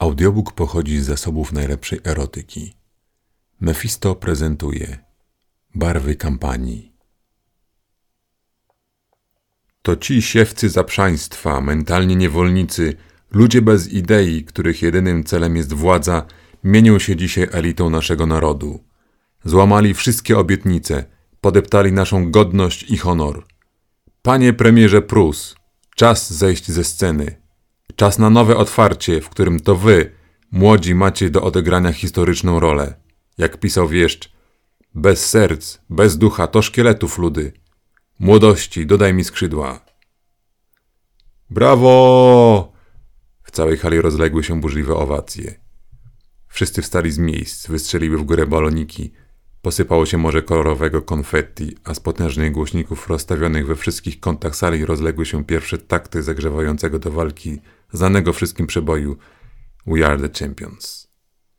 Audiobook pochodzi z zasobów najlepszej erotyki. Mephisto prezentuje Barwy kampanii. To ci siewcy zaprzaństwa, mentalni niewolnicy, ludzie bez idei, których jedynym celem jest władza, mienią się dzisiaj elitą naszego narodu. Złamali wszystkie obietnice, podeptali naszą godność i honor. Panie premierze Prus, czas zejść ze sceny. Czas na nowe otwarcie, w którym to wy, młodzi, macie do odegrania historyczną rolę. Jak pisał wieszcz, bez serc, bez ducha to szkieletów ludy. Młodości, dodaj mi skrzydła. Brawo! W całej hali rozległy się burzliwe owacje. Wszyscy wstali z miejsc, wystrzeliły w górę baloniki. Posypało się morze kolorowego konfetti, a z potężnych głośników rozstawionych we wszystkich kątach sali rozległy się pierwsze takty zagrzewającego do walki znanego wszystkim przeboju We are the champions.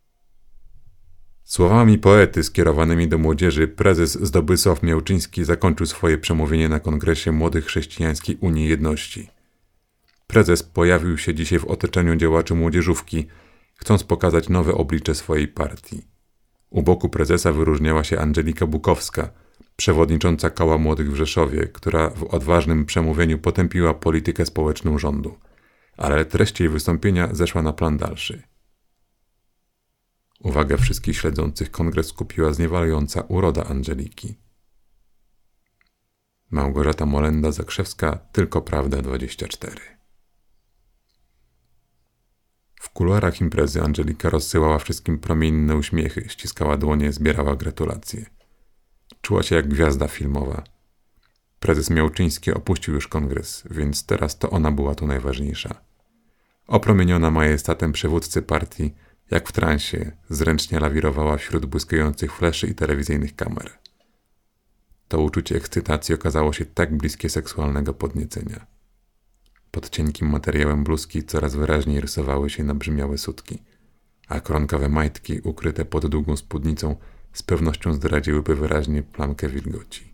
Słowami poety skierowanymi do młodzieży prezes Zdobysław Miałczyński zakończył swoje przemówienie na Kongresie Młodych Chrześcijańskiej Unii Jedności. Prezes pojawił się dzisiaj w otoczeniu działaczy młodzieżówki, chcąc pokazać nowe oblicze swojej partii. U boku prezesa wyróżniała się Angelika Bukowska, przewodnicząca Koła Młodych w Rzeszowie, która w odważnym przemówieniu potępiła politykę społeczną rządu. Ale treść jej wystąpienia zeszła na plan dalszy. Uwagę wszystkich śledzących kongres skupiła zniewalająca uroda Angeliki. Małgorzata Molenda-Zakrzewska, Tylko Prawda 24. W kuluarach imprezy Angelika rozsyłała wszystkim promienne uśmiechy, ściskała dłonie, zbierała gratulacje. Czuła się jak gwiazda filmowa. Prezes Miałczyński opuścił już kongres, więc teraz to ona była tu najważniejsza. Opromieniona majestatem przywódcy partii, jak w transie, zręcznie lawirowała wśród błyskających fleszy i telewizyjnych kamer. To uczucie ekscytacji okazało się tak bliskie seksualnego podniecenia. Pod cienkim materiałem bluzki coraz wyraźniej rysowały się nabrzmiałe sutki, a koronkowe majtki ukryte pod długą spódnicą z pewnością zdradziłyby wyraźnie plamkę wilgoci.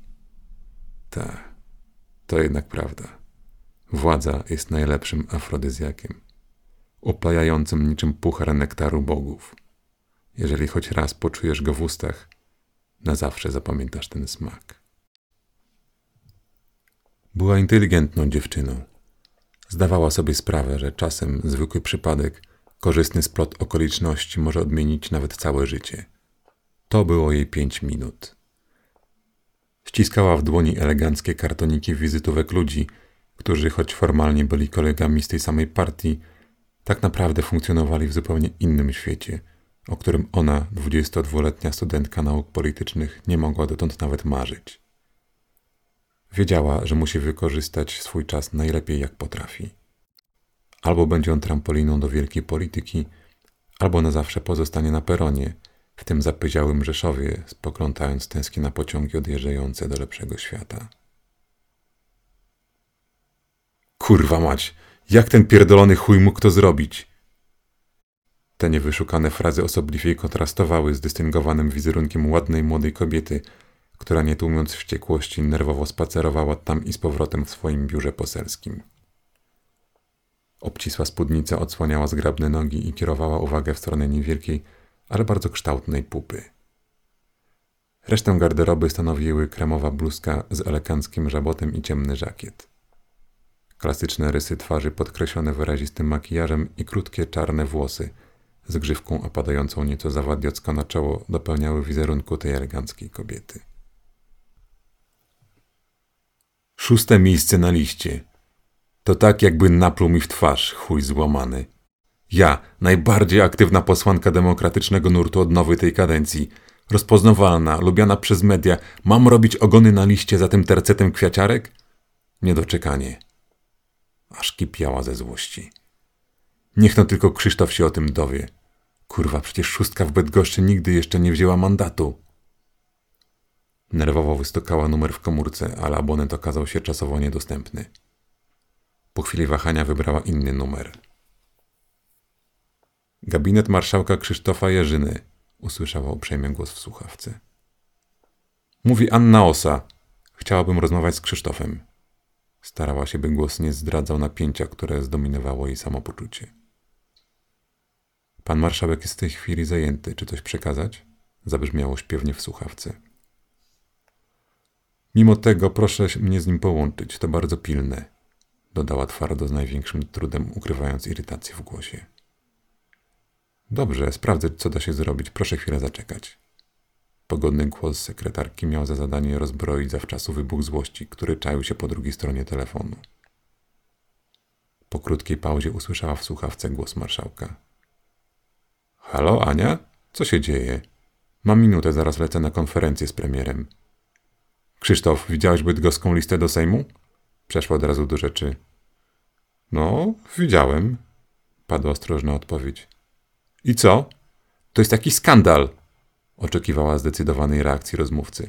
To jednak prawda. Władza jest najlepszym afrodyzjakiem, upajającym niczym puchar nektaru bogów. Jeżeli choć raz poczujesz go w ustach, na zawsze zapamiętasz ten smak. Była inteligentną dziewczyną. Zdawała sobie sprawę, że czasem zwykły przypadek, korzystny splot okoliczności może odmienić nawet całe życie. To było jej 5 minut. Ściskała w dłoni eleganckie kartoniki wizytówek ludzi, którzy choć formalnie byli kolegami z tej samej partii, tak naprawdę funkcjonowali w zupełnie innym świecie, o którym ona, 22-letnia studentka nauk politycznych, nie mogła dotąd nawet marzyć. Wiedziała, że musi wykorzystać swój czas najlepiej jak potrafi. Albo będzie on trampoliną do wielkiej polityki, albo na zawsze pozostanie na peronie, w tym zapyziałym Rzeszowie, spoglądając tęsknie na pociągi odjeżdżające do lepszego świata. Kurwa mać, jak ten pierdolony chuj mógł to zrobić? Te niewyszukane frazy osobliwie kontrastowały z dystyngowanym wizerunkiem ładnej młodej kobiety, która nie tłumiąc wściekłości nerwowo spacerowała tam i z powrotem w swoim biurze poselskim. Obcisła spódnica odsłaniała zgrabne nogi i kierowała uwagę w stronę niewielkiej, ale bardzo kształtnej pupy. Resztę garderoby stanowiły kremowa bluzka z eleganckim żabotem i ciemny żakiet. Klasyczne rysy twarzy podkreślone wyrazistym makijażem i krótkie czarne włosy z grzywką opadającą nieco zawadiocko na czoło dopełniały wizerunku tej eleganckiej kobiety. 6. miejsce na liście. To tak jakby napluł mi w twarz, chuj złamany. Ja, najbardziej aktywna posłanka demokratycznego nurtu odnowy tej kadencji, rozpoznawalna, lubiana przez media, mam robić ogony na liście za tym tercetem kwiaciarek? Niedoczekanie. Aż kipiała ze złości. Niech no tylko Krzysztof się o tym dowie. Kurwa, przecież 6 w Bydgoszczy nigdy jeszcze nie wzięła mandatu. Nerwowo wystukała numer w komórce, ale abonent okazał się czasowo niedostępny. Po chwili wahania wybrała inny numer. Gabinet marszałka Krzysztofa Jerzyny, usłyszała uprzejmy głos w słuchawce. Mówi Anna Osa. Chciałabym rozmawiać z Krzysztofem. Starała się, by głos nie zdradzał napięcia, które zdominowało jej samopoczucie. Pan marszałek jest w tej chwili zajęty. Czy coś przekazać? Zabrzmiało śpiewnie w słuchawce. Mimo tego proszę mnie z nim połączyć. To bardzo pilne. Dodała twardo, z największym trudem ukrywając irytację w głosie. Dobrze, sprawdzę, co da się zrobić. Proszę chwilę zaczekać. Pogodny głos sekretarki miał za zadanie rozbroić zawczasu wybuch złości, który czaił się po drugiej stronie telefonu. Po krótkiej pauzie usłyszała w słuchawce głos marszałka. Halo, Ania? Co się dzieje? Mam minutę, zaraz lecę na konferencję z premierem. Krzysztof, widziałeś bydgoską listę do Sejmu? Przeszła od razu do rzeczy. No, widziałem, padła ostrożna odpowiedź. I co? To jest taki skandal! Oczekiwała zdecydowanej reakcji rozmówcy.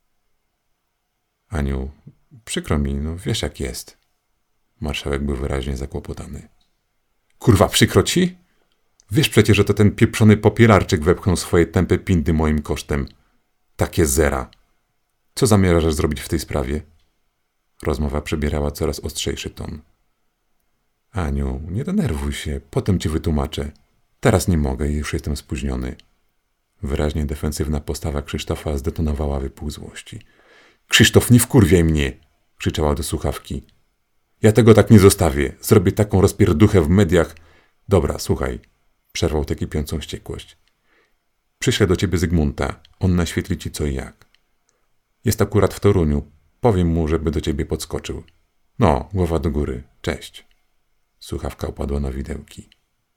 Aniu, przykro mi, no wiesz jak jest. Marszałek był wyraźnie zakłopotany. Kurwa, przykro ci? Wiesz przecież, że to ten pieprzony popielarczyk wepchnął swoje tępe pindy moim kosztem. Takie zera. Co zamierzasz zrobić w tej sprawie? Rozmowa przybierała coraz ostrzejszy ton. Aniu, nie denerwuj się, potem ci wytłumaczę. Teraz nie mogę i już jestem spóźniony. Wyraźnie defensywna postawa Krzysztofa zdetonowała wypół złości. Krzysztof, nie wkurwiaj mnie! Krzyczała do słuchawki. Ja tego tak nie zostawię. Zrobię taką rozpierduchę w mediach. Dobra, słuchaj. Przerwał tę kipiącą wściekłość. Przyślę do ciebie Zygmunta. On naświetli ci co i jak. Jest akurat w Toruniu. Powiem mu, żeby do ciebie podskoczył. No, głowa do góry. Cześć. Słuchawka upadła na widełki.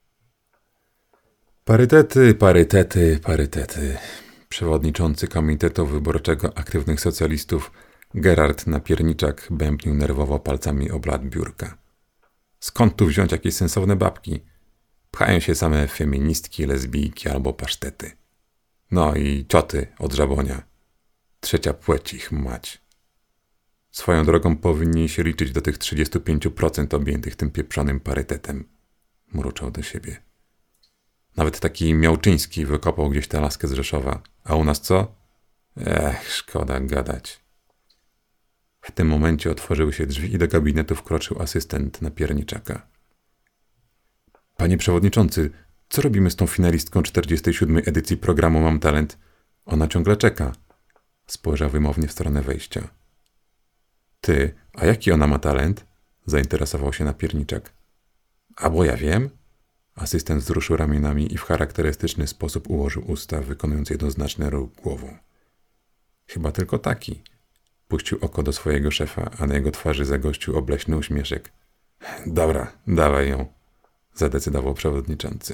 Parytety, parytety, parytety. Przewodniczący Komitetu Wyborczego Aktywnych Socjalistów Gerard Napierniczak bębnił nerwowo palcami o blat biurka. Skąd tu wziąć jakieś sensowne babki? Pchają się same feministki, lesbijki albo pasztety. No i cioty od żabonia. Trzecia płeć ich mać. Swoją drogą powinni się liczyć do tych 35% objętych tym pieprzonym parytetem. Mruczał do siebie. Nawet taki Miałczyński wykopał gdzieś tę laskę z Rzeszowa. A u nas co? Szkoda gadać. W tym momencie otworzyły się drzwi i do gabinetu wkroczył asystent Napierniczaka. Panie przewodniczący, co robimy z tą finalistką 47. edycji programu Mam Talent? Ona ciągle czeka. Spojrzał wymownie w stronę wejścia. Ty, a jaki ona ma talent? Zainteresował się Napierniczak. A bo ja wiem. Asystent wzruszył ramionami i w charakterystyczny sposób ułożył usta, wykonując jednoznaczny ruch głową. Chyba tylko taki. Puścił oko do swojego szefa, a na jego twarzy zagościł obleśny uśmieszek. Dobra, dawaj ją, zadecydował przewodniczący.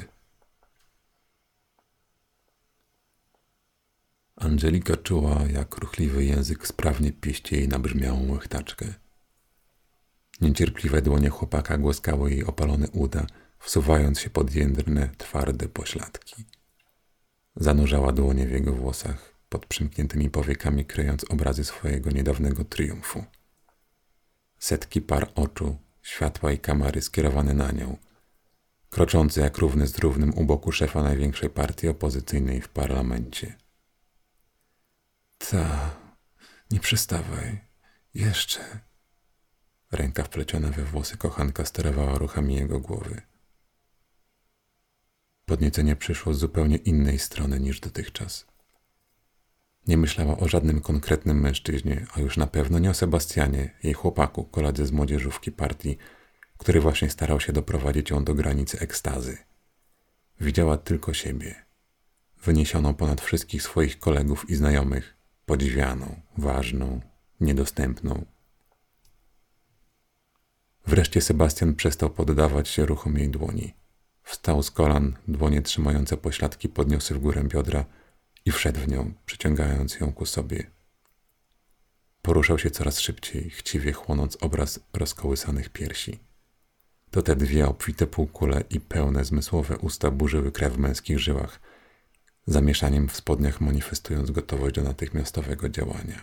Angelika czuła, jak ruchliwy język sprawnie pieści jej nabrzmiałą łechtaczkę. Niecierpliwe dłonie chłopaka głaskały jej opalone uda, wsuwając się pod jędrne, twarde pośladki. Zanurzała dłonie w jego włosach, pod przymkniętymi powiekami kryjąc obrazy swojego niedawnego triumfu. Setki par oczu, światła i kamery skierowane na nią, kroczące jak równy z równym u boku szefa największej partii opozycyjnej w parlamencie. Nie przestawaj. Jeszcze. Ręka wpleciona we włosy kochanka sterowała ruchami jego głowy. Podniecenie przyszło z zupełnie innej strony niż dotychczas. Nie myślała o żadnym konkretnym mężczyźnie, a już na pewno nie o Sebastianie, jej chłopaku, koledze z młodzieżówki partii, który właśnie starał się doprowadzić ją do granicy ekstazy. Widziała tylko siebie, wyniesioną ponad wszystkich swoich kolegów i znajomych, podziwianą, ważną, niedostępną. Wreszcie Sebastian przestał poddawać się ruchom jej dłoni. Wstał z kolan, dłonie trzymające pośladki podniosły w górę biodra i wszedł w nią, przyciągając ją ku sobie. Poruszał się coraz szybciej, chciwie chłonąc obraz rozkołysanych piersi. To te dwie obfite półkule i pełne zmysłowe usta burzyły krew w męskich żyłach, zamieszaniem w spodniach manifestując gotowość do natychmiastowego działania.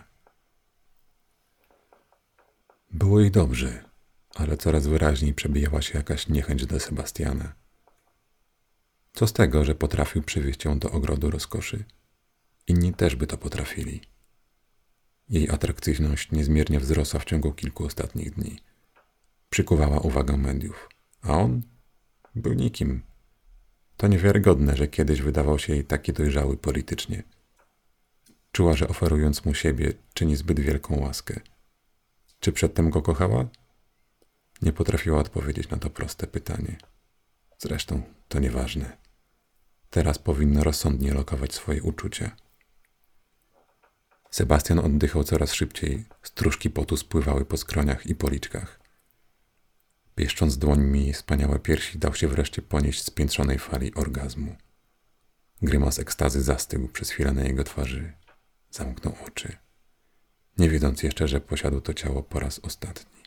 Było jej dobrze, ale coraz wyraźniej przebijała się jakaś niechęć do Sebastiana. Co z tego, że potrafił przywieźć ją do ogrodu rozkoszy? Inni też by to potrafili. Jej atrakcyjność niezmiernie wzrosła w ciągu kilku ostatnich dni. Przykuwała uwagę mediów, a on był nikim. To niewiarygodne, że kiedyś wydawał się jej taki dojrzały politycznie. Czuła, że oferując mu siebie, czyni zbyt wielką łaskę. Czy przedtem go kochała? Nie potrafiła odpowiedzieć na to proste pytanie. Zresztą to nieważne. Teraz powinna rozsądnie lokować swoje uczucia. Sebastian oddychał coraz szybciej, stróżki potu spływały po skroniach i policzkach. Pieszcząc dłońmi jej wspaniałe piersi, dał się wreszcie ponieść z piętrzonej fali orgazmu. Grymas ekstazy zastygł przez chwilę na jego twarzy. Zamknął oczy, nie wiedząc jeszcze, że posiadł to ciało po raz ostatni.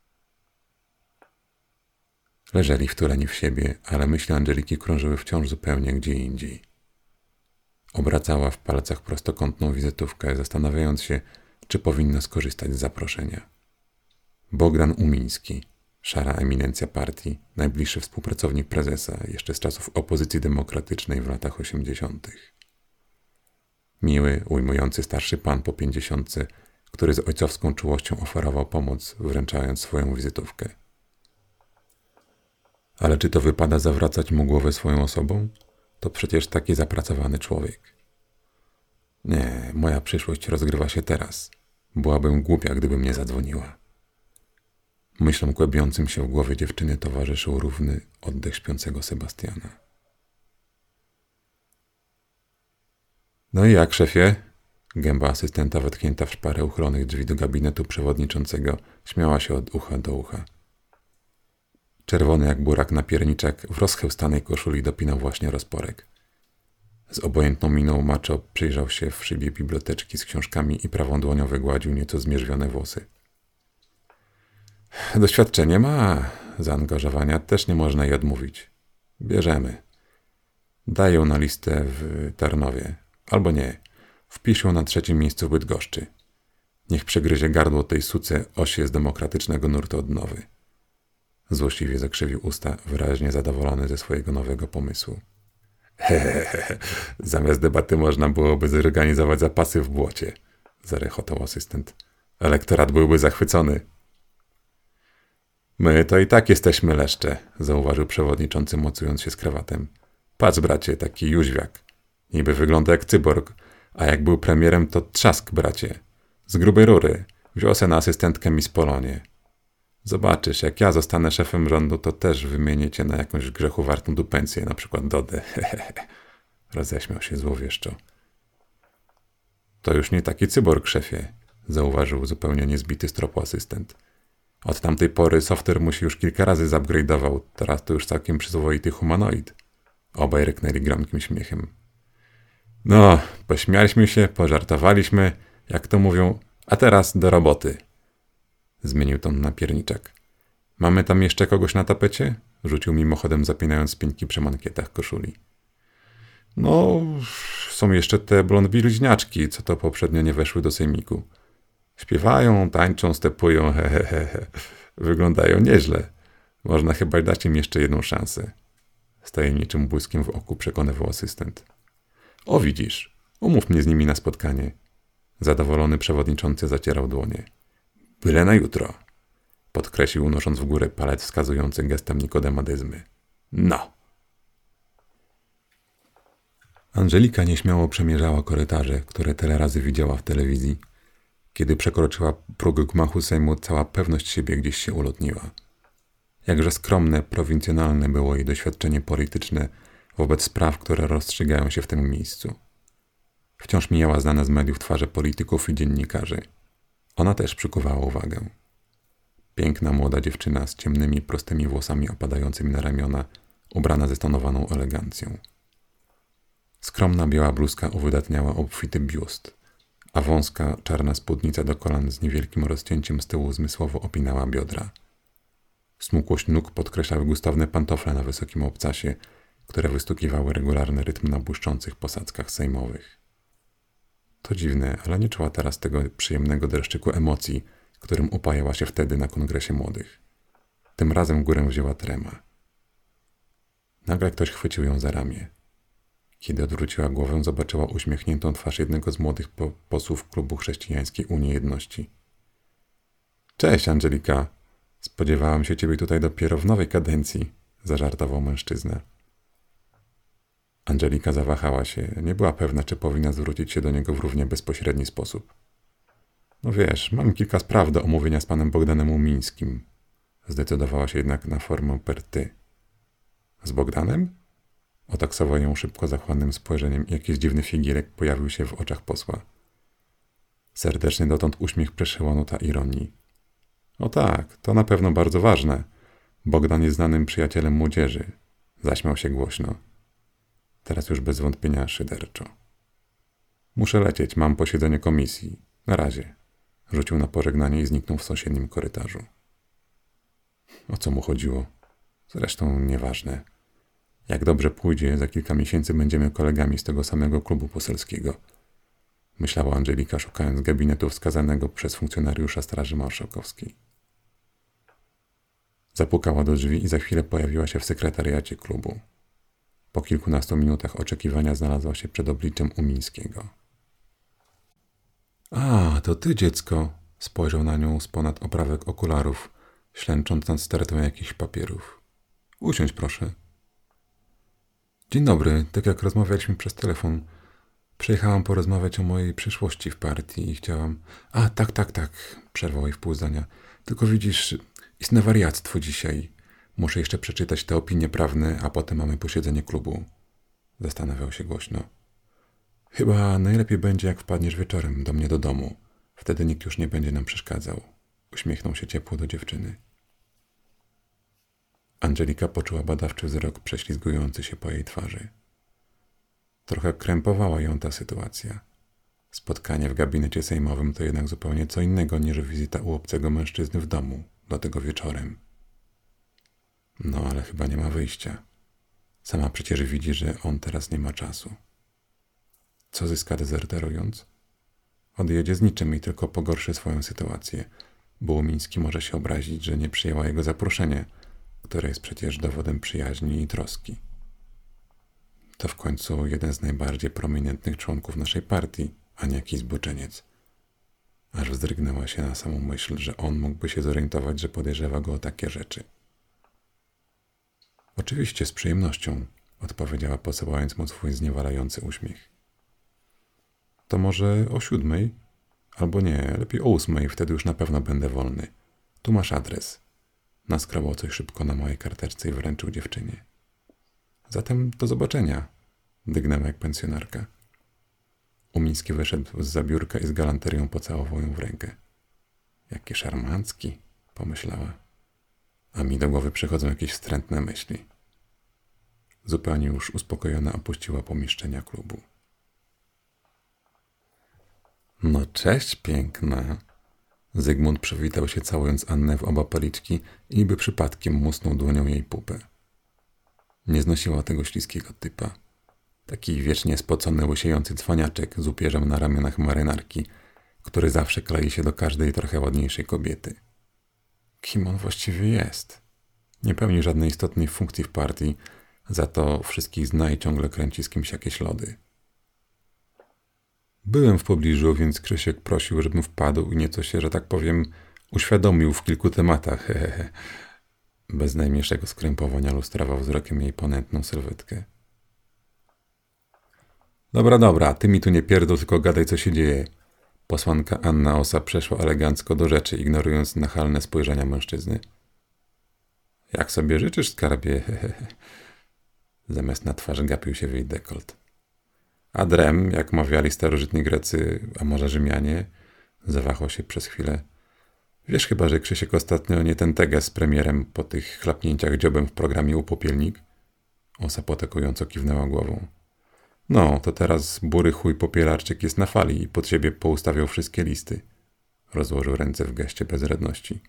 Leżeli wtuleni w siebie, ale myśli Angeliki krążyły wciąż zupełnie gdzie indziej. Obracała w palcach prostokątną wizytówkę, zastanawiając się, czy powinna skorzystać z zaproszenia. Bogdan Umiński, szara eminencja partii, najbliższy współpracownik prezesa, jeszcze z czasów opozycji demokratycznej w latach 80. Miły, ujmujący starszy pan po 50, który z ojcowską czułością oferował pomoc, wręczając swoją wizytówkę. Ale czy to wypada zawracać mu głowę swoją osobą? To przecież taki zapracowany człowiek. Nie, moja przyszłość rozgrywa się teraz. Byłabym głupia, gdybym nie zadzwoniła. Myślom kłębiącym się w głowie dziewczyny towarzyszył równy oddech śpiącego Sebastiana. No i jak, szefie? Gęba asystenta wetknięta w szparę uchylonych drzwi do gabinetu przewodniczącego śmiała się od ucha do ucha. Czerwony jak burak napierniczek w rozchełstanej koszuli dopinał właśnie rozporek. Z obojętną miną macho przyjrzał się w szybie biblioteczki z książkami i prawą dłonią wygładził nieco zmierzwione włosy. Doświadczenie ma, zaangażowania też nie można jej odmówić. Bierzemy. Daj ją na listę w Tarnowie. Albo nie. Wpisz ją na 3. miejscu w Bydgoszczy. Niech przegryzie gardło tej suce osie z demokratycznego nurtu odnowy. Złośliwie zakrzywił usta, wyraźnie zadowolony ze swojego nowego pomysłu. Zamiast debaty można byłoby zorganizować zapasy w błocie, zarechotał asystent. Elektorat byłby zachwycony. My to i tak jesteśmy leszcze, zauważył przewodniczący, mocując się z krawatem. Patrz, bracie, taki jóźwiak. Niby wygląda jak cyborg, a jak był premierem, to trzask, bracie. Z grubej rury. Wziął se na asystentkę Miss Polonie. Zobaczysz, jak ja zostanę szefem rządu, to też wymienię cię na jakąś grzechu wartą dupencję, na przykład Dodę. Roześmiał się złowieszczo. To już nie taki cyborg, szefie, zauważył zupełnie niezbity z tropu asystent. Od tamtej pory software mu się już kilka razy zupgrade'ował, teraz to już całkiem przyzwoity humanoid. Obaj ryknęli gromkim śmiechem. No, pośmialiśmy się, pożartowaliśmy, jak to mówią, a teraz do roboty. Zmienił ton na pierniczek. Mamy tam jeszcze kogoś na tapecie? Rzucił mimochodem, zapinając spinki przy mankietach koszuli. No, są jeszcze te blond bliźniaczki, co to poprzednio nie weszły do sejmiku. Śpiewają, tańczą, stepują, Wyglądają nieźle. Można chyba dać im jeszcze jedną szansę. Z tajemniczym błyskiem w oku przekonywał asystent. O, widzisz, umów mnie z nimi na spotkanie. Zadowolony przewodniczący zacierał dłonie. Byle na jutro, podkreślił, unosząc w górę palec wskazujący gestem nikodemadyzmy. No. Angelika nieśmiało przemierzała korytarze, które tyle razy widziała w telewizji. Kiedy przekroczyła próg gmachu Sejmu, cała pewność siebie gdzieś się ulotniła. Jakże skromne, prowincjonalne było jej doświadczenie polityczne wobec spraw, które rozstrzygają się w tym miejscu. Wciąż mijała znane z mediów twarze polityków i dziennikarzy. Ona też przykuwała uwagę. Piękna młoda dziewczyna z ciemnymi, prostymi włosami opadającymi na ramiona, ubrana ze stonowaną elegancją. Skromna biała bluzka uwydatniała obfity biust, a wąska, czarna spódnica do kolan z niewielkim rozcięciem z tyłu zmysłowo opinała biodra. Smukłość nóg podkreślały gustowne pantofle na wysokim obcasie, które wystukiwały regularny rytm na błyszczących posadzkach sejmowych. To dziwne, ale nie czuła teraz tego przyjemnego dreszczyku emocji, którym upajała się wtedy na kongresie młodych. Tym razem górę wzięła trema. Nagle ktoś chwycił ją za ramię. Kiedy odwróciła głowę, zobaczyła uśmiechniętą twarz jednego z młodych posłów klubu Chrześcijańskiej Unii Jedności. Cześć, Angelika. Spodziewałam się ciebie tutaj dopiero w nowej kadencji, zażartował mężczyzna. Angelika zawahała się. Nie była pewna, czy powinna zwrócić się do niego w równie bezpośredni sposób. No wiesz, mam kilka spraw do omówienia z panem Bogdanem Umińskim. Zdecydowała się jednak na formę per ty. Z Bogdanem? Otaksował ją szybko zachłannym spojrzeniem i jakiś dziwny figierek pojawił się w oczach posła. Serdeczny dotąd uśmiech przeszyła nuta ironii. O tak, to na pewno bardzo ważne. Bogdan jest znanym przyjacielem młodzieży. Zaśmiał się głośno. Teraz już bez wątpienia szyderczo. Muszę lecieć, mam posiedzenie komisji. Na razie. Rzucił na pożegnanie i zniknął w sąsiednim korytarzu. O co mu chodziło? Zresztą nieważne. Jak dobrze pójdzie, za kilka miesięcy będziemy kolegami z tego samego klubu poselskiego. Myślała Angelika, szukając gabinetu wskazanego przez funkcjonariusza Straży Marszałkowskiej. Zapukała do drzwi i za chwilę pojawiła się w sekretariacie klubu. Po kilkunastu minutach oczekiwania znalazła się przed obliczem Umińskiego. A, to ty, dziecko! Spojrzał na nią z ponad oprawek okularów, ślęcząc nad stertą jakichś papierów. Usiądź, proszę. Dzień dobry, tak jak rozmawialiśmy przez telefon. Przyjechałam porozmawiać o mojej przyszłości w partii i chciałam... A, tak, przerwał jej w pół zdania. Tylko widzisz, istne wariactwo dzisiaj. Muszę jeszcze przeczytać te opinie prawne, a potem mamy posiedzenie klubu. Zastanawiał się głośno. Chyba najlepiej będzie, jak wpadniesz wieczorem do mnie do domu. Wtedy nikt już nie będzie nam przeszkadzał. Uśmiechnął się ciepło do dziewczyny. Angelika poczuła badawczy wzrok prześlizgujący się po jej twarzy. Trochę krępowała ją ta sytuacja. Spotkanie w gabinecie sejmowym to jednak zupełnie co innego niż wizyta u obcego mężczyzny w domu, do tego wieczorem. No, ale chyba nie ma wyjścia. Sama przecież widzi, że on teraz nie ma czasu. Co zyska dezerterując? Odjedzie z niczym i tylko pogorszy swoją sytuację, bo Umiński może się obrazić, że nie przyjęła jego zaproszenie, które jest przecież dowodem przyjaźni i troski. To w końcu jeden z najbardziej prominentnych członków naszej partii, a nie jakiś zboczeniec. Aż wzdrygnęła się na samą myśl, że on mógłby się zorientować, że podejrzewa go o takie rzeczy. Oczywiście, z przyjemnością, odpowiedziała, posyłając mu swój zniewalający uśmiech. To może o 7? Albo nie, lepiej o 8, wtedy już na pewno będę wolny. Tu masz adres. Naskrobał coś szybko na mojej karteczce i wręczył dziewczynie. Zatem do zobaczenia, dygnęła jak pensjonarka. Umiński wyszedł zza biurka i z galanterią pocałował ją w rękę. Jaki szarmancki, pomyślała. A mi do głowy przychodzą jakieś wstrętne myśli. Zupełnie już uspokojona opuściła pomieszczenia klubu. No cześć, piękna. Zygmunt przywitał się, całując Annę w oba policzki i niby przypadkiem musnął dłonią jej pupę. Nie znosiła tego śliskiego typa. Taki wiecznie spocony, łysiejący cwaniaczek z upierzem na ramionach marynarki, który zawsze klei się do każdej trochę ładniejszej kobiety. Kim on właściwie jest? Nie pełni żadnej istotnej funkcji w partii, za to wszystkich zna i ciągle kręci z kimś jakieś lody. Byłem w pobliżu, więc Krzysiek prosił, żebym wpadł i nieco się, że tak powiem, uświadomił w kilku tematach. Bez najmniejszego skrępowania lustrował wzrokiem jej ponętną sylwetkę. Dobra, ty mi tu nie pierdol, tylko gadaj, co się dzieje. Posłanka Anna Osa przeszła elegancko do rzeczy, ignorując nachalne spojrzenia mężczyzny. Jak sobie życzysz, skarbie? Zamiast na twarz gapił się w jej dekolt. Adrem, jak mawiali starożytni Grecy, a może Rzymianie, zawahał się przez chwilę. Wiesz chyba, że Krzysiek ostatnio nie ten teges z premierem po tych chlapnięciach dziobem w programie Upopielnik? Osa potakująco kiwnęła głową. No, to teraz bury chuj Popielarczyk jest na fali i pod siebie poustawiał wszystkie listy. Rozłożył ręce w geście bezradności.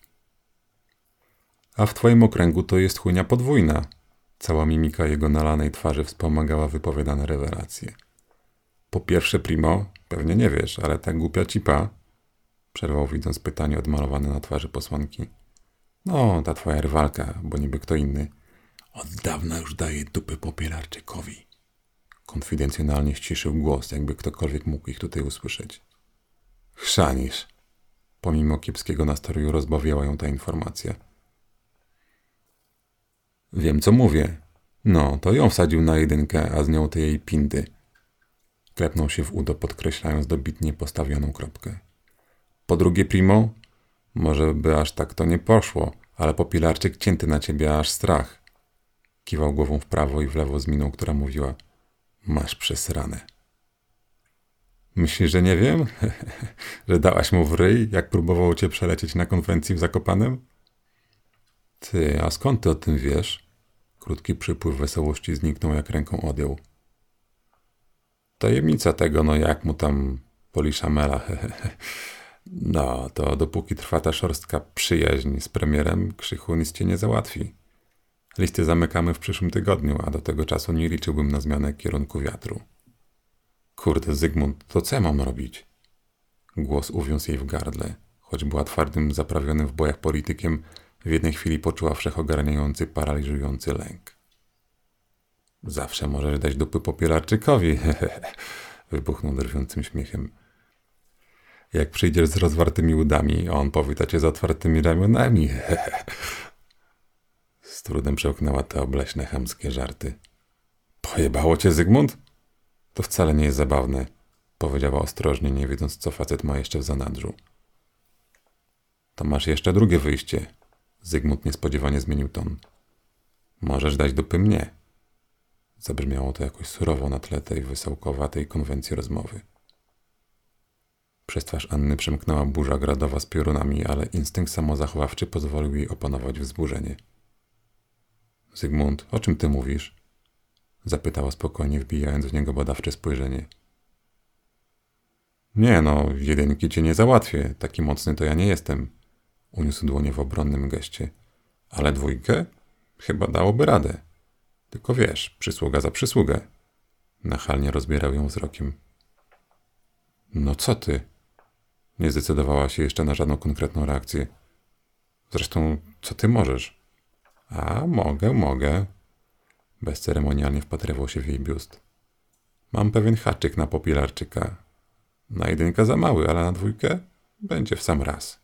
A w twoim okręgu to jest chujnia podwójna. Cała mimika jego nalanej twarzy wspomagała wypowiadane rewelacje. Po pierwsze, primo, pewnie nie wiesz, ale ta głupia cipa, przerwał widząc pytanie odmalowane na twarzy posłanki. No, ta twoja rywalka, bo niby kto inny. Od dawna już daje dupy Popielarczykowi. Konfidencjonalnie ściszył głos, jakby ktokolwiek mógł ich tutaj usłyszeć. Chrzanisz. Pomimo kiepskiego nastroju rozbawiała ją ta informacja. Wiem, co mówię. No, to ją wsadził na jedynkę, a z nią te jej pindy. Klepnął się w udo, podkreślając dobitnie postawioną kropkę. Po drugie, primo, może by aż tak to nie poszło, ale Popilarczyk cięty na ciebie aż strach. Kiwał głową w prawo i w lewo z miną, która mówiła: masz przesrane. Myślisz, że nie wiem? Że dałaś mu w ryj, jak próbował cię przelecieć na konwencji w Zakopanem? Ty, a skąd ty o tym wiesz? Krótki przypływ wesołości zniknął, jak ręką odjął. Tajemnica tego, no jak mu tam poliszamela. No, to dopóki trwa ta szorstka przyjaźń z premierem, Krzychu nic cię nie załatwi. Listy zamykamy w przyszłym tygodniu, a do tego czasu nie liczyłbym na zmianę kierunku wiatru. Kurde, Zygmunt, to co ja mam robić? Głos uwiązł jej w gardle. Choć była twardym, zaprawionym w bojach politykiem, w jednej chwili poczuła wszechogarniający, paraliżujący lęk. Zawsze możesz dać dupy Popielarczykowi, wybuchnął drwiącym śmiechem. Jak przyjdziesz z rozwartymi udami, on powita cię z otwartymi ramionami. Z trudem przełknęła te obleśne, chamskie żarty. Pojebało cię, Zygmunt? To wcale nie jest zabawne, powiedziała ostrożnie, nie wiedząc, co facet ma jeszcze w zanadrzu. To masz jeszcze drugie wyjście. Zygmunt niespodziewanie zmienił ton. Możesz dać dupy mnie. Zabrzmiało to jakoś surowo na tle tej wysołkowatej konwencji rozmowy. Przez twarz Anny przemknęła burza gradowa z piorunami, ale instynkt samozachowawczy pozwolił jej opanować wzburzenie. Zygmunt, o czym ty mówisz? Zapytała spokojnie, wbijając w niego badawcze spojrzenie. Nie no, jedynki cię nie załatwię, taki mocny to ja nie jestem. Uniósł dłonie w obronnym geście. Ale dwójkę? Chyba dałoby radę. Tylko wiesz, przysługa za przysługę. Nachalnie rozbierał ją wzrokiem. No co ty? Nie zdecydowała się jeszcze na żadną konkretną reakcję. Zresztą, co ty możesz? A, mogę. Bezceremonialnie wpatrywał się w jej biust. Mam pewien haczyk na Popielarczyka. Na jedynkę za mały, ale na dwójkę będzie w sam raz.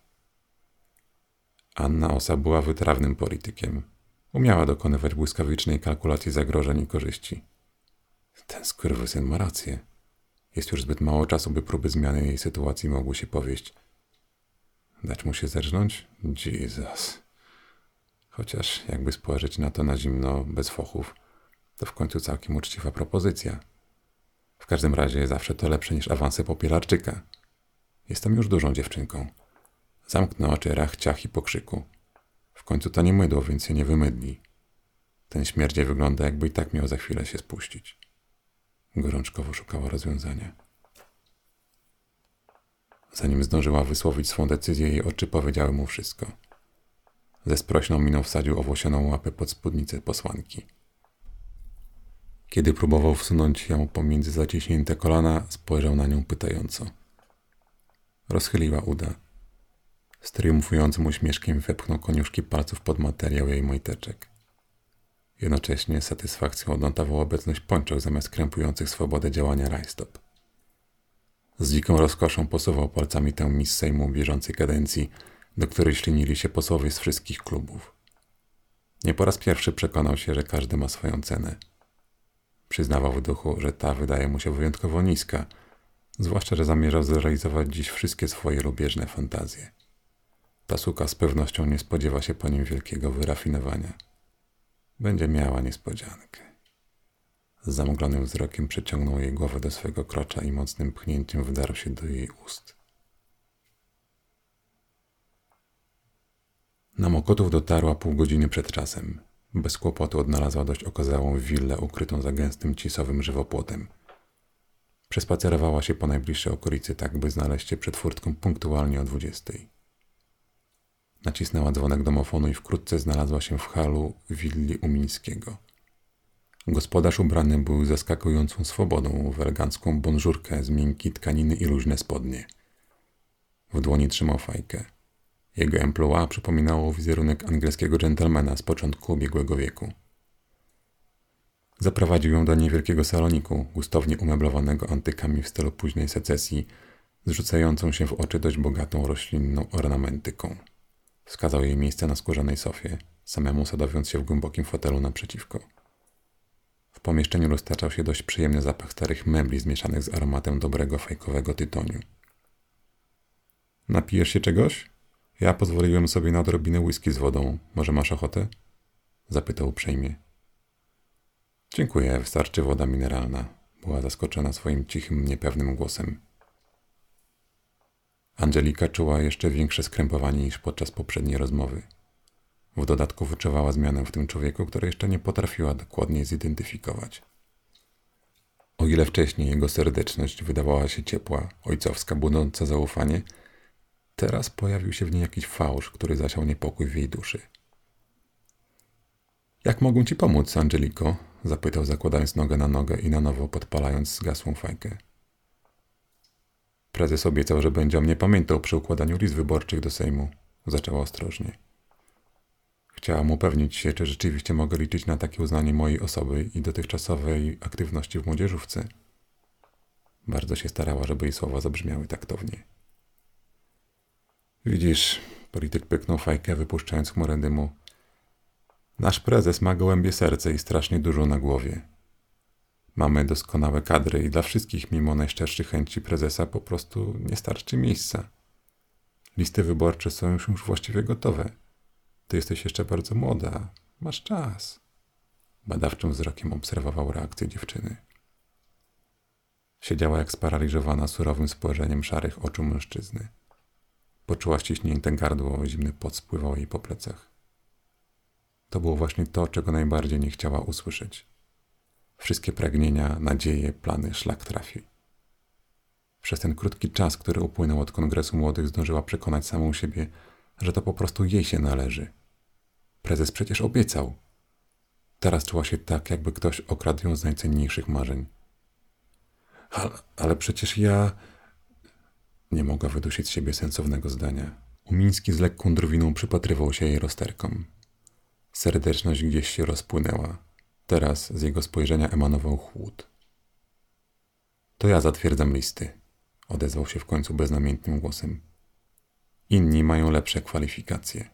Anna Osa była wytrawnym politykiem. Umiała dokonywać błyskawicznej kalkulacji zagrożeń i korzyści. Ten skurwysyn ma rację. Jest już zbyt mało czasu, by próby zmiany jej sytuacji mogły się powieść. Dać mu się zerżnąć? Jesus. Chociaż jakby spojrzeć na to na zimno, bez fochów, to w końcu całkiem uczciwa propozycja. W każdym razie zawsze to lepsze niż awanse Popielarczyka. Jestem już dużą dziewczynką. Zamknę oczy, rach, ciach i pokrzyku. W końcu to nie mydło, więc się nie wymydli. Ten śmierdziej wygląda, jakby i tak miał za chwilę się spuścić. Gorączkowo szukała rozwiązania. Zanim zdążyła wysłowić swą decyzję, jej oczy powiedziały mu wszystko. Ze sprośną miną wsadził owłosioną łapę pod spódnicę posłanki. Kiedy próbował wsunąć ją pomiędzy zaciśnięte kolana, spojrzał na nią pytająco. Rozchyliła uda. Z triumfującym uśmieszkiem wepchnął koniuszki palców pod materiał jej majteczek. Jednocześnie z satysfakcją odnotował obecność pończok zamiast krępujących swobodę działania rajstop. Z dziką rozkoszą posuwał palcami tę miss Sejmu bieżącej kadencji, do której ślinili się posłowie z wszystkich klubów. Nie po raz pierwszy przekonał się, że każdy ma swoją cenę. Przyznawał w duchu, że ta wydaje mu się wyjątkowo niska, zwłaszcza, że zamierzał zrealizować dziś wszystkie swoje lubieżne fantazje. Ta suka z pewnością nie spodziewa się po nim wielkiego wyrafinowania. Będzie miała niespodziankę. Z zamglonym wzrokiem przeciągnął jej głowę do swego krocza i mocnym pchnięciem wdarł się do jej ust. Na Mokotów dotarła pół godziny przed czasem. Bez kłopotu odnalazła dość okazałą willę ukrytą za gęstym cisowym żywopłotem. Przespacerowała się po najbliższej okolicy tak, by znaleźć się przed furtką punktualnie o 20. Nacisnęła dzwonek domofonu i wkrótce znalazła się w halu willi Umińskiego. Gospodarz ubrany był zaskakującą swobodą w elegancką bonżurkę z miękkiej tkaniny i luźne spodnie. W dłoni trzymał fajkę. Jego emploi przypominało wizerunek angielskiego dżentelmena z początku ubiegłego wieku. Zaprowadził ją do niewielkiego saloniku, gustownie umeblowanego antykami w stylu późnej secesji, zrzucającą się w oczy dość bogatą roślinną ornamentyką. Wskazał jej miejsce na skórzanej sofie, samemu sadowiąc się w głębokim fotelu naprzeciwko. W pomieszczeniu roztaczał się dość przyjemny zapach starych mebli zmieszanych z aromatem dobrego fajkowego tytoniu. Napijesz się czegoś? Ja pozwoliłem sobie na odrobinę whisky z wodą. Może masz ochotę? Zapytał uprzejmie. Dziękuję, wystarczy woda mineralna. Była zaskoczona swoim cichym, niepewnym głosem. Angelika czuła jeszcze większe skrępowanie niż podczas poprzedniej rozmowy. W dodatku wyczuwała zmianę w tym człowieku, której jeszcze nie potrafiła dokładnie zidentyfikować. O ile wcześniej jego serdeczność wydawała się ciepła, ojcowska, budząca zaufanie, teraz pojawił się w niej jakiś fałsz, który zasiał niepokój w jej duszy. Jak mogę ci pomóc, Angeliko? Zapytał, zakładając nogę na nogę i na nowo podpalając zgasłą fajkę. Prezes obiecał, że będzie o mnie pamiętał przy układaniu list wyborczych do Sejmu. Zaczęła ostrożnie. Chciałam upewnić się, czy rzeczywiście mogę liczyć na takie uznanie mojej osoby i dotychczasowej aktywności w młodzieżówce. Bardzo się starała, żeby jej słowa zabrzmiały taktownie. Widzisz, polityk pyknął fajkę, wypuszczając chmurę dymu. Nasz prezes ma gołębie serce i strasznie dużo na głowie. Mamy doskonałe kadry i dla wszystkich, mimo najszczerszych chęci prezesa, po prostu nie starczy miejsca. Listy wyborcze są już właściwie gotowe. Ty jesteś jeszcze bardzo młoda. Masz czas. Badawczym wzrokiem obserwował reakcję dziewczyny. Siedziała jak sparaliżowana surowym spojrzeniem szarych oczu mężczyzny. Poczuła ściśnięte gardło, zimny pot spływał jej po plecach. To było właśnie to, czego najbardziej nie chciała usłyszeć. Wszystkie pragnienia, nadzieje, plany szlak trafi. Przez ten krótki czas, który upłynął od Kongresu Młodych, zdążyła przekonać samą siebie, że to po prostu jej się należy. Prezes przecież obiecał. Teraz czuła się tak, jakby ktoś okradł ją z najcenniejszych marzeń. Ale przecież ja... Nie mogła wydusić z siebie sensownego zdania. Umiński z lekką drwiną przypatrywał się jej rozterkom. Serdeczność gdzieś się rozpłynęła. Teraz z jego spojrzenia emanował chłód. To ja zatwierdzam listy, odezwał się w końcu beznamiętnym głosem. Inni mają lepsze kwalifikacje.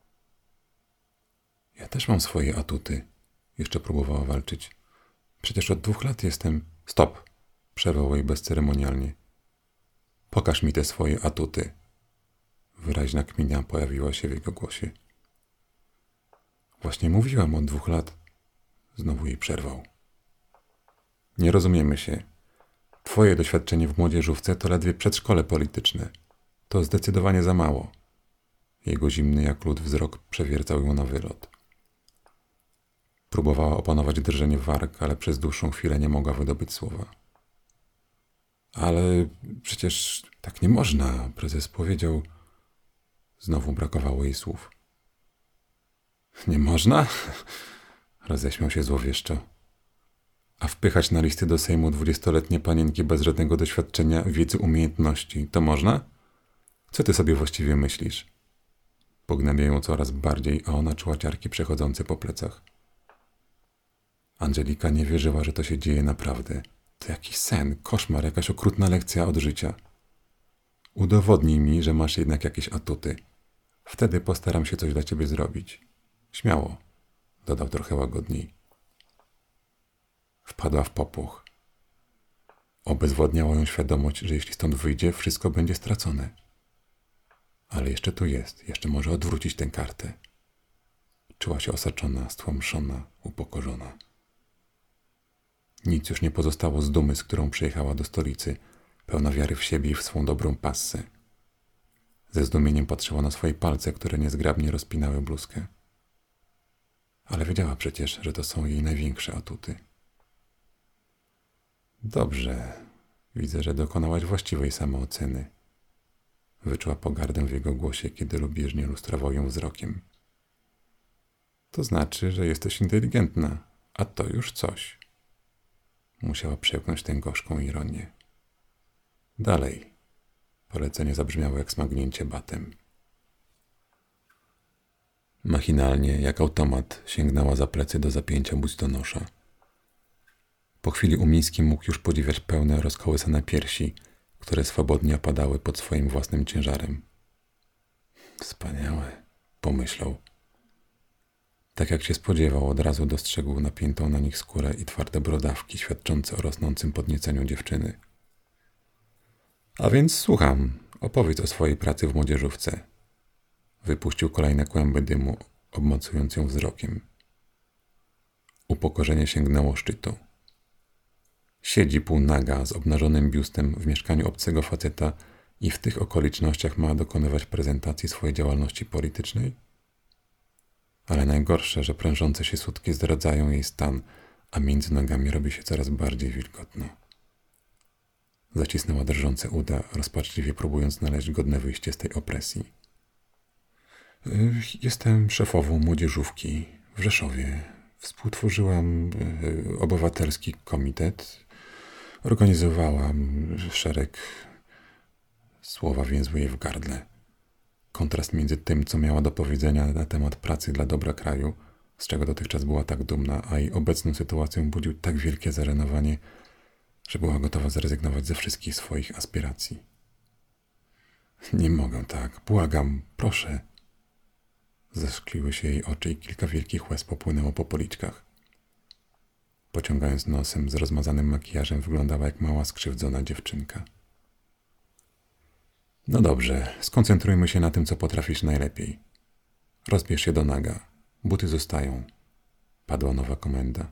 Ja też mam swoje atuty. Jeszcze próbowała walczyć. Przecież od 2 lat jestem... Stop! Przerwał jej bezceremonialnie. Pokaż mi te swoje atuty. Wyraźna kmina pojawiła się w jego głosie. Właśnie mówiłam od 2 lat. Znowu jej przerwał. Nie rozumiemy się. Twoje doświadczenie w młodzieżówce to ledwie przedszkole polityczne. To zdecydowanie za mało. Jego zimny jak lód wzrok przewiercał ją na wylot. Próbowała opanować drżenie warg, ale przez dłuższą chwilę nie mogła wydobyć słowa. Ale przecież tak nie można, prezes powiedział. Znowu brakowało jej słów. Nie można? Roześmiał się złowieszczo. A wpychać na listy do Sejmu 20-letnie panienki bez żadnego doświadczenia, wiedzy, umiejętności, to można? Co ty sobie właściwie myślisz? Pognębiał ją coraz bardziej, a ona czuła ciarki przechodzące po plecach. Angelika nie wierzyła, że to się dzieje naprawdę. To jakiś sen, koszmar, jakaś okrutna lekcja od życia. Udowodnij mi, że masz jednak jakieś atuty. Wtedy postaram się coś dla ciebie zrobić. Śmiało, dodał trochę łagodniej. Wpadła w popłoch. Obezwładniała ją świadomość, że jeśli stąd wyjdzie, wszystko będzie stracone. Ale jeszcze tu jest, jeszcze może odwrócić tę kartę. Czuła się osaczona, stłamszona, upokorzona. Nic już nie pozostało z dumy, z którą przyjechała do stolicy, pełna wiary w siebie i w swą dobrą passę. Ze zdumieniem patrzyła na swoje palce, które niezgrabnie rozpinały bluzkę. Ale wiedziała przecież, że to są jej największe atuty. Dobrze. Widzę, że dokonałaś właściwej samooceny. Wyczuła pogardę w jego głosie, kiedy lubieżnie lustrował ją wzrokiem. To znaczy, że jesteś inteligentna, a to już coś. Musiała przełknąć tę gorzką ironię. Dalej. Polecenie zabrzmiało jak smagnięcie batem. Machinalnie, jak automat, sięgnęła za plecy do zapięcia biustonosza. Po chwili Umiński mógł już podziwiać pełne, rozkołysane piersi, które swobodnie opadały pod swoim własnym ciężarem. Wspaniałe, pomyślał. Tak jak się spodziewał, od razu dostrzegł napiętą na nich skórę i twarde brodawki świadczące o rosnącym podnieceniu dziewczyny. A więc słucham, opowiedz o swojej pracy w młodzieżówce. Wypuścił kolejne kłęby dymu, obmacując ją wzrokiem. Upokorzenie sięgnęło szczytu. Siedzi półnaga z obnażonym biustem w mieszkaniu obcego faceta i w tych okolicznościach ma dokonywać prezentacji swojej działalności politycznej? Ale najgorsze, że prężące się sutki zdradzają jej stan, a między nogami robi się coraz bardziej wilgotno. Zacisnęła drżące uda, rozpaczliwie próbując znaleźć godne wyjście z tej opresji. Jestem szefową młodzieżówki w Rzeszowie. Współtworzyłam obywatelski komitet. Organizowałam szereg... Słowa więzły jej w gardle. Kontrast między tym, co miała do powiedzenia na temat pracy dla dobra kraju, z czego dotychczas była tak dumna, a jej obecną sytuacją budził tak wielkie zażenowanie, że była gotowa zrezygnować ze wszystkich swoich aspiracji. Nie mogę tak, błagam, proszę. Zeszkliły się jej oczy i kilka wielkich łez popłynęło po policzkach. Pociągając nosem z rozmazanym makijażem, wyglądała jak mała skrzywdzona dziewczynka. No dobrze, skoncentrujmy się na tym, co potrafisz najlepiej. Rozbierz się do naga. Buty zostają. Padła nowa komenda.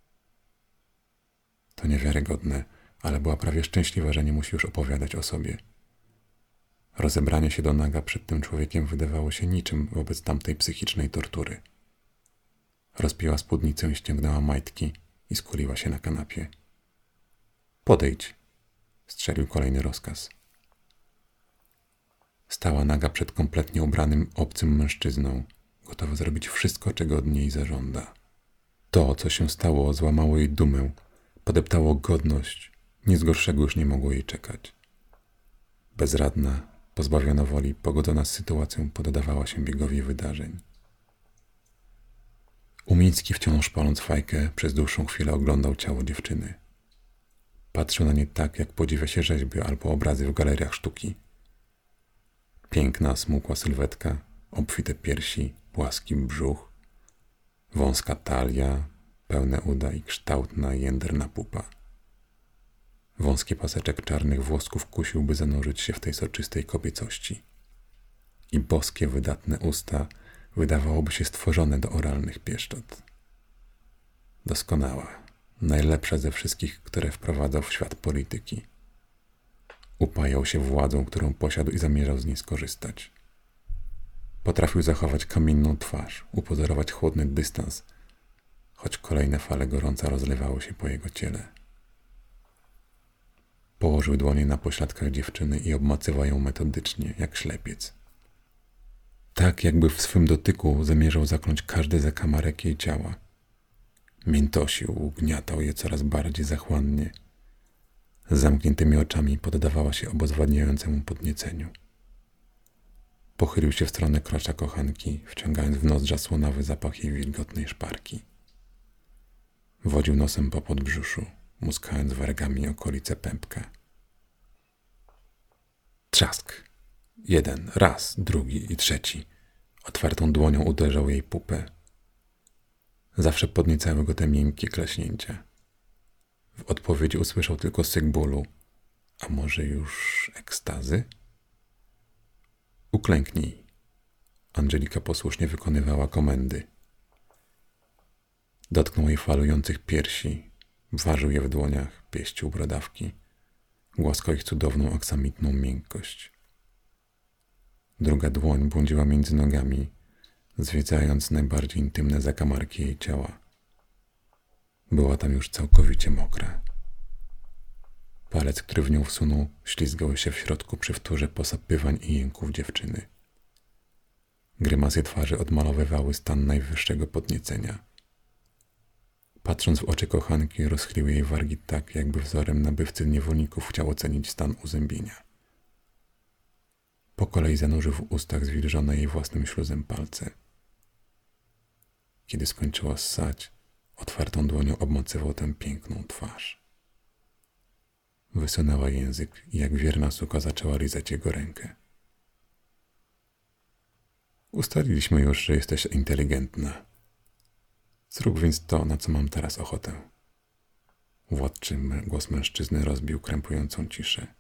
To niewiarygodne, ale była prawie szczęśliwa, że nie musi już opowiadać o sobie. Rozebranie się do naga przed tym człowiekiem wydawało się niczym wobec tamtej psychicznej tortury. Rozpięła spódnicę i ściągnęła majtki i skuliła się na kanapie. Podejdź, strzelił kolejny rozkaz. Stała naga przed kompletnie ubranym, obcym mężczyzną, gotowa zrobić wszystko, czego od niej zażąda. To, co się stało, złamało jej dumę, podeptało godność, nic gorszego już nie mogło jej czekać. Bezradna, pozbawiona woli, pogodzona z sytuacją, poddawała się biegowi wydarzeń. Umiński, wciąż paląc fajkę, przez dłuższą chwilę oglądał ciało dziewczyny. Patrzył na nie tak, jak podziwia się rzeźby albo obrazy w galeriach sztuki. Piękna, smukła sylwetka, obfite piersi, płaski brzuch, wąska talia, pełne uda i kształtna, jędrna pupa. Wąski paseczek czarnych włosków kusił, by zanurzyć się w tej soczystej kobiecości. I boskie, wydatne usta wydawałoby się stworzone do oralnych pieszczot. Doskonała, najlepsza ze wszystkich, które wprowadzał w świat polityki. Upajał się władzą, którą posiadł i zamierzał z niej skorzystać. Potrafił zachować kamienną twarz, upozorować chłodny dystans, choć kolejne fale gorąca rozlewały się po jego ciele. Położył dłonie na pośladkach dziewczyny i obmacywał ją metodycznie, jak ślepiec. Tak, jakby w swym dotyku zamierzał zakląć każdy zakamarek jej ciała. Miętosił, ugniatał je coraz bardziej zachłannie. Z zamkniętymi oczami poddawała się obezwładniającemu podnieceniu. Pochylił się w stronę krocza kochanki, wciągając w nozdrza słonawy zapach jej wilgotnej szparki. Wodził nosem po podbrzuszu, muskając wargami okolice pępka. Trzask. Jeden, raz, drugi i trzeci. Otwartą dłonią uderzał jej pupę. Zawsze podniecały go te miękkie klaśnięcia. W odpowiedzi usłyszał tylko syk bólu. A może już ekstazy? Uklęknij. Angelika posłusznie wykonywała komendy. Dotknął jej falujących piersi, ważył je w dłoniach, pieścił brodawki, głaskał ich cudowną aksamitną miękkość. Druga dłoń błądziła między nogami, zwiedzając najbardziej intymne zakamarki jej ciała. Była tam już całkowicie mokra. Palec, który w nią wsunął, ślizgał się w środku przy wtórze posapywań i jęków dziewczyny. Grymasy twarzy odmalowywały stan najwyższego podniecenia. Patrząc w oczy kochanki, rozchyliły jej wargi tak, jakby wzorem nabywcy niewolników chciał ocenić stan uzębienia. Po kolei zanurzył w ustach zwilżone jej własnym śluzem palce. Kiedy skończyła ssać, otwartą dłonią obmacywał tę piękną twarz. Wysunęła język i jak wierna suka zaczęła lizać jego rękę. Ustaliliśmy już, że jesteś inteligentna. Zrób więc to, na co mam teraz ochotę. Władczy głos mężczyzny rozbił krępującą ciszę.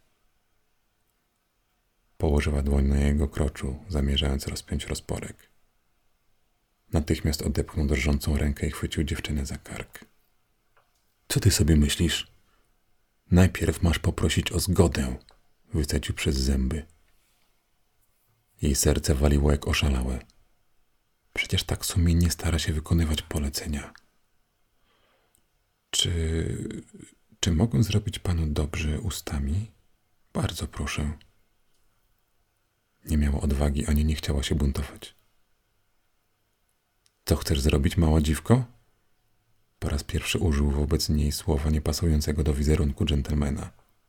Położyła dłoń na jego kroczu, zamierzając rozpiąć rozporek. Natychmiast odepchnął drżącą rękę i chwycił dziewczynę za kark. Co ty sobie myślisz? Najpierw masz poprosić o zgodę, wycedził przez zęby. Jej serce waliło jak oszalałe. Przecież tak sumiennie stara się wykonywać polecenia. Czy mogę zrobić panu dobrze ustami? Bardzo proszę. Nie miała odwagi, ani nie chciała się buntować. Co chcesz zrobić, mała dziwko? Po raz pierwszy użył wobec niej słowa niepasującego do wizerunku dżentelmena.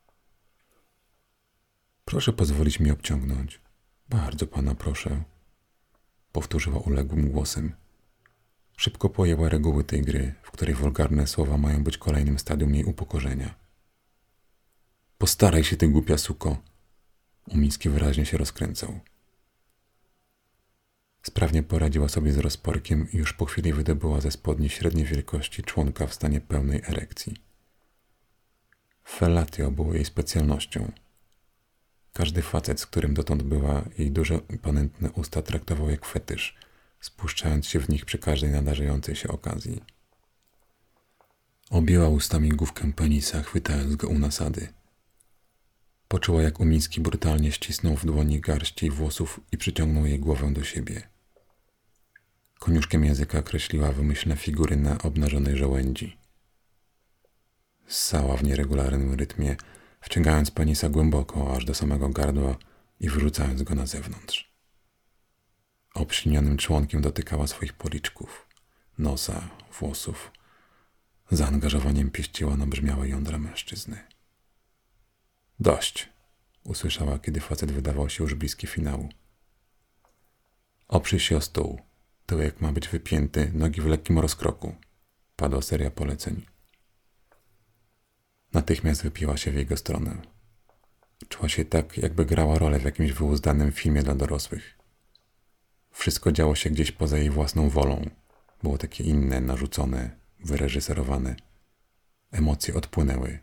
Proszę pozwolić mi obciągnąć. Bardzo pana proszę. Powtórzyła uległym głosem. Szybko pojęła reguły tej gry, w której wulgarne słowa mają być kolejnym stadium jej upokorzenia. Postaraj się, ty głupia suko. Umiński wyraźnie się rozkręcał. Sprawnie poradziła sobie z rozporkiem i już po chwili wydobyła ze spodni średniej wielkości członka w stanie pełnej erekcji. Fellatio było jej specjalnością. Każdy facet, z którym dotąd była, jej duże imponentne usta traktował jak fetysz, spuszczając się w nich przy każdej nadarzającej się okazji. Objęła ustami główkę penisa, chwytając go u nasady. Poczuła, jak Umiński brutalnie ścisnął w dłoni garść jej włosów i przyciągnął jej głowę do siebie. Koniuszkiem języka kreśliła wymyślne figury na obnażonej żołędzi. Ssała w nieregularnym rytmie, wciągając penisa głęboko, aż do samego gardła i wyrzucając go na zewnątrz. Obślinionym członkiem dotykała swoich policzków, nosa, włosów. Zaangażowaniem pieściła nabrzmiałe jądra mężczyzny. Dość, usłyszała, kiedy facet wydawał się już bliski finału. Oprzyj się o stół. Tyłek ma być wypięty, nogi w lekkim rozkroku. Padła seria poleceń. Natychmiast wypiła się w jego stronę. Czuła się tak, jakby grała rolę w jakimś wyuzdanym filmie dla dorosłych. Wszystko działo się gdzieś poza jej własną wolą. Było takie inne, narzucone, wyreżyserowane. Emocje odpłynęły.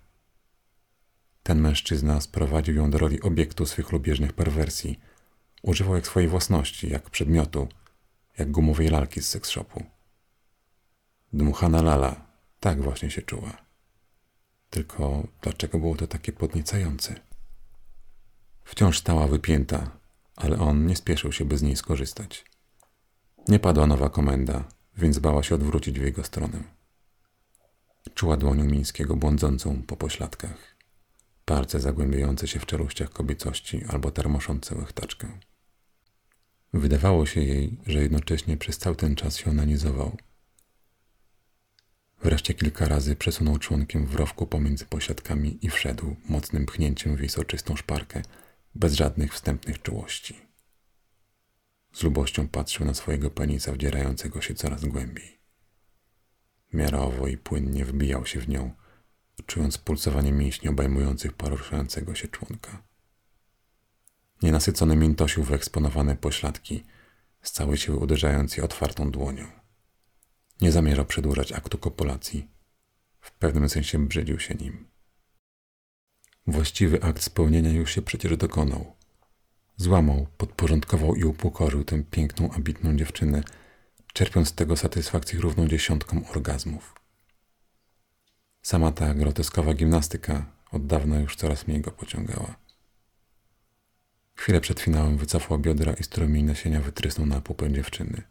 Ten mężczyzna sprowadził ją do roli obiektu swych lubieżnych perwersji. Używał jak swojej własności, jak przedmiotu, jak gumowej lalki z seks-shopu. Dmuchana lala, tak właśnie się czuła. Tylko dlaczego było to takie podniecające? Wciąż stała wypięta, ale on nie spieszył się, by z niej skorzystać. Nie padła nowa komenda, więc bała się odwrócić w jego stronę. Czuła dłoń Umińskiego błądzącą po pośladkach. Palce zagłębiające się w czeluściach kobiecości albo termoszące łechtaczkę. Wydawało się jej, że jednocześnie przez cały ten czas się onanizował. Wreszcie kilka razy przesunął członkiem w rowku pomiędzy pośladkami i wszedł mocnym pchnięciem w jej soczystą szparkę, bez żadnych wstępnych czułości. Z lubością patrzył na swojego penisa wdzierającego się coraz głębiej. Miarowo i płynnie wbijał się w nią, czując pulsowanie mięśni obejmujących poruszającego się członka. Nienasycony miętosił wyeksponowane pośladki, z całej siły uderzając je otwartą dłonią. Nie zamierzał przedłużać aktu kopulacji. W pewnym sensie brzydził się nim. Właściwy akt spełnienia już się przecież dokonał. Złamał, podporządkował i upokorzył tę piękną, ambitną dziewczynę, czerpiąc z tego satysfakcję równą dziesiątkom orgazmów. Sama ta groteskowa gimnastyka od dawna już coraz mniej go pociągała. Chwilę przed finałem wycofał biodra i strumień nasienia wytrysnął na pupę dziewczyny.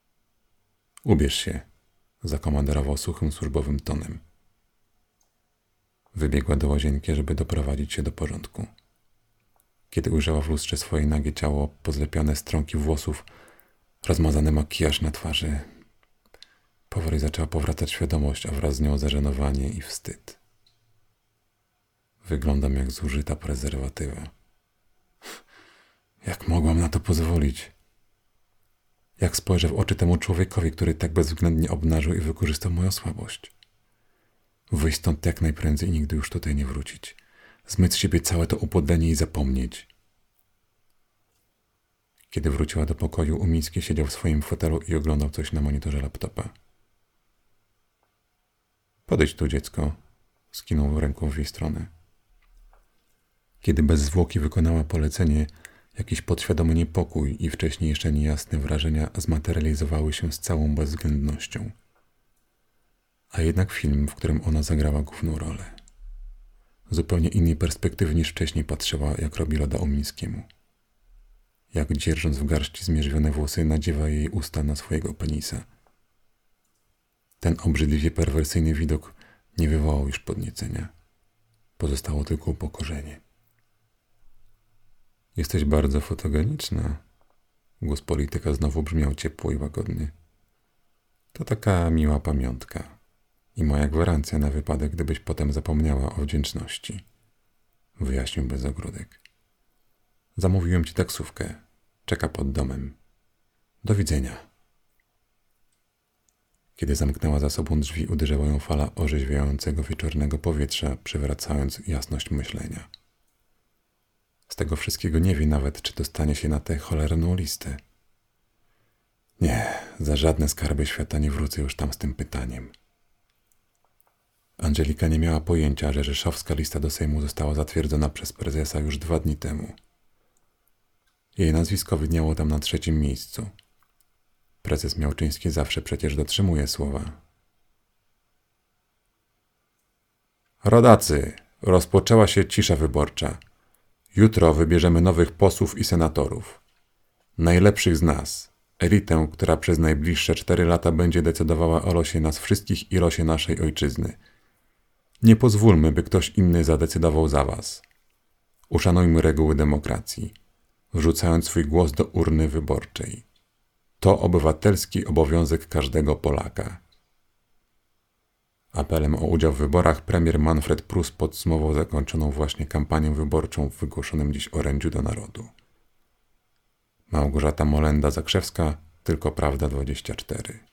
Ubierz się, zakomanderował suchym, służbowym tonem. Wybiegła do łazienki, żeby doprowadzić się do porządku. Kiedy ujrzała w lustrze swoje nagie ciało, pozlepione strąki włosów, rozmazany makijaż na twarzy, powoli zaczęła powracać świadomość, a wraz z nią zażenowanie i wstyd. Wyglądam jak zużyta prezerwatywa. Jak mogłam na to pozwolić? Jak spojrzę w oczy temu człowiekowi, który tak bezwzględnie obnażył i wykorzystał moją słabość? Wyjść stąd jak najprędzej i nigdy już tutaj nie wrócić. Zmyć z siebie całe to upodlenie i zapomnieć. Kiedy wróciła do pokoju, Umiński siedział w swoim fotelu i oglądał coś na monitorze laptopa. Podejdź tu, dziecko, skinął ręką w jej stronę. Kiedy bez zwłoki wykonała polecenie, jakiś podświadomy niepokój i wcześniej jeszcze niejasne wrażenia zmaterializowały się z całą bezwzględnością. A jednak film, w którym ona zagrała główną rolę. Z zupełnie innej perspektywy niż wcześniej patrzyła, jak robi loda Omińskiemu. Jak dzierżąc w garści zmierzwione włosy, nadziewa jej usta na swojego penisa. Ten obrzydliwie perwersyjny widok nie wywołał już podniecenia. Pozostało tylko upokorzenie. Jesteś bardzo fotogeniczna. Głos polityka znowu brzmiał ciepło i łagodnie. To taka miła pamiątka i moja gwarancja na wypadek, gdybyś potem zapomniała o wdzięczności. Wyjaśnił bez ogródek. Zamówiłem ci taksówkę. Czeka pod domem. Do widzenia. Kiedy zamknęła za sobą drzwi, uderzała ją fala orzeźwiającego wieczornego powietrza, przywracając jasność myślenia. Z tego wszystkiego nie wie nawet, czy dostanie się na tę cholerną listę. Nie, za żadne skarby świata nie wrócę już tam z tym pytaniem. Angelika nie miała pojęcia, że rzeszowska lista do Sejmu została zatwierdzona przez prezesa już 2 dni temu. Jej nazwisko widniało tam na 3. miejscu. Prezes Miałczyński zawsze przecież dotrzymuje słowa. Rodacy, rozpoczęła się cisza wyborcza. Jutro wybierzemy nowych posłów i senatorów. Najlepszych z nas. Elitę, która przez najbliższe 4 lata będzie decydowała o losie nas wszystkich i losie naszej ojczyzny. Nie pozwólmy, by ktoś inny zadecydował za was. Uszanujmy reguły demokracji, wrzucając swój głos do urny wyborczej. To obywatelski obowiązek każdego Polaka. Apelem o udział w wyborach premier Manfred Prus podsumował zakończoną właśnie kampanię wyborczą w wygłoszonym dziś orędziu do narodu. Małgorzata Molenda-Zakrzewska, Tylko Prawda 24.